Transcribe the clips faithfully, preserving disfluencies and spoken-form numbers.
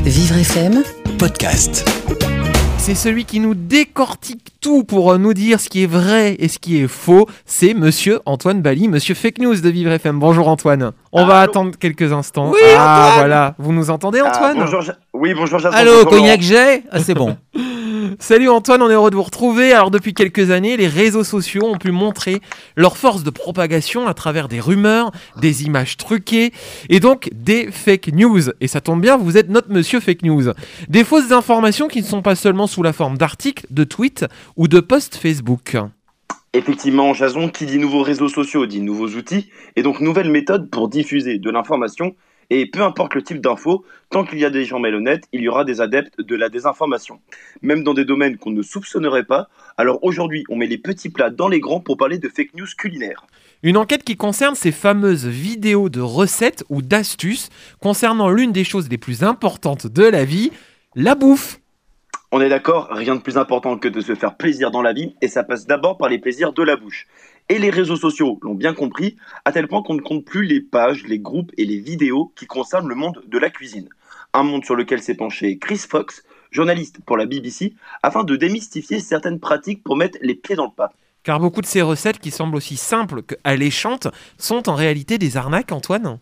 Vivre F M Podcast. C'est celui qui nous décortique tout pour nous dire ce qui est vrai et ce qui est faux. C'est Monsieur Antoine Bally, Monsieur Fake News de Vivre F M. Bonjour Antoine. On Allô. va attendre quelques instants. Oui, ah Antoine. voilà, vous nous entendez Antoine? Ah, bonjour, Ja- Oui, bonjour Jason. Allô, bonjour, cognac Laurent. J? Ah, c'est bon. Salut Antoine, on est heureux de vous retrouver. Alors depuis quelques années, les réseaux sociaux ont pu montrer leur force de propagation à travers des rumeurs, des images truquées et donc des fake news. Et ça tombe bien, vous êtes notre monsieur fake news. Des fausses informations qui ne sont pas seulement sous la forme d'articles, de tweets ou de posts Facebook. Effectivement, Jason, qui dit nouveaux réseaux sociaux dit nouveaux outils et donc nouvelles méthodes pour diffuser de l'information. Et peu importe le type d'info, tant qu'il y a des gens malhonnêtes, il y aura des adeptes de la désinformation. Même dans des domaines qu'on ne soupçonnerait pas. Alors aujourd'hui, on met les petits plats dans les grands pour parler de fake news culinaires. Une enquête qui concerne ces fameuses vidéos de recettes ou d'astuces concernant l'une des choses les plus importantes de la vie, la bouffe. On est d'accord, rien de plus important que de se faire plaisir dans la vie, et ça passe d'abord par les plaisirs de la bouche. Et les réseaux sociaux l'ont bien compris, à tel point qu'on ne compte plus les pages, les groupes et les vidéos qui concernent le monde de la cuisine. Un monde sur lequel s'est penché Chris Fox, journaliste pour la B B C, afin de démystifier certaines pratiques pour mettre les pieds dans le plat. Car beaucoup de ces recettes qui semblent aussi simples qu'alléchantes sont en réalité des arnaques, Antoine.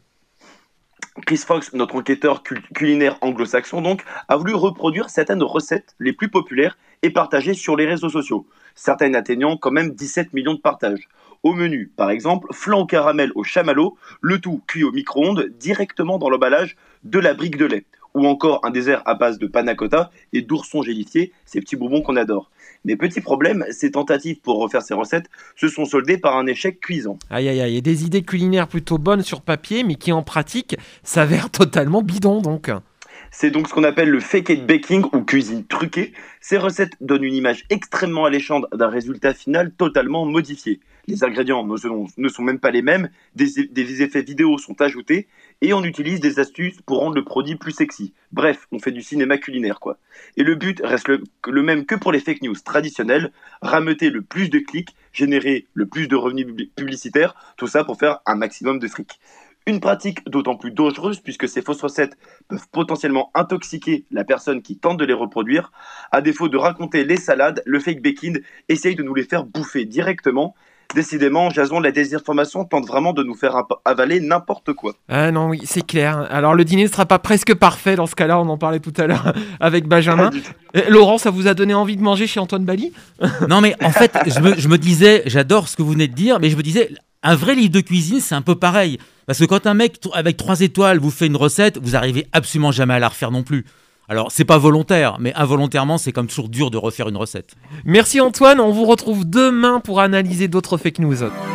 Chris Fox, notre enquêteur cul- culinaire anglo-saxon donc, a voulu reproduire certaines recettes les plus populaires et partagées sur les réseaux sociaux, certaines atteignant quand même dix-sept millions de partages. Au menu, par exemple, flan au caramel au chamallow, le tout cuit au micro-ondes directement dans l'emballage de la brique de lait, ou encore un dessert à base de panna cotta et d'ourson gélifié, ces petits bonbons qu'on adore. Mais petit problème, ces tentatives pour refaire ces recettes se sont soldées par un échec cuisant. Aïe aïe aïe, et des idées culinaires plutôt bonnes sur papier, mais qui en pratique s'avèrent totalement bidons donc. C'est donc ce qu'on appelle le fake it baking ou cuisine truquée. Ces recettes donnent une image extrêmement alléchante d'un résultat final totalement modifié. Les ingrédients ne sont, ne sont même pas les mêmes, des, des effets vidéo sont ajoutés et on utilise des astuces pour rendre le produit plus sexy. Bref, on fait du cinéma culinaire quoi. Et le but reste le, le même que pour les fake news traditionnelles, rameuter le plus de clics, générer le plus de revenus publicitaires, tout ça pour faire un maximum de fric. Une pratique d'autant plus dangereuse puisque ces fausses recettes peuvent potentiellement intoxiquer la personne qui tente de les reproduire. À défaut de raconter les salades, le fake baking essaye de nous les faire bouffer directement. Décidément, Jason, la désinformation tente vraiment de nous faire imp- avaler n'importe quoi. Ah non, oui, c'est clair. Alors le dîner ne sera pas presque parfait dans ce cas-là, on en parlait tout à l'heure avec Benjamin. Et Laurent, ça vous a donné envie de manger chez Antoine Bally? Non, mais en fait, je me, je me disais, j'adore ce que vous venez de dire, mais je me disais, un vrai livre de cuisine, c'est un peu pareil. Parce que quand un mec t- avec trois étoiles vous fait une recette, vous arrivez absolument jamais à la refaire non plus. Alors, c'est pas volontaire, mais involontairement, c'est comme toujours dur de refaire une recette. Merci Antoine, on vous retrouve demain pour analyser d'autres fake news.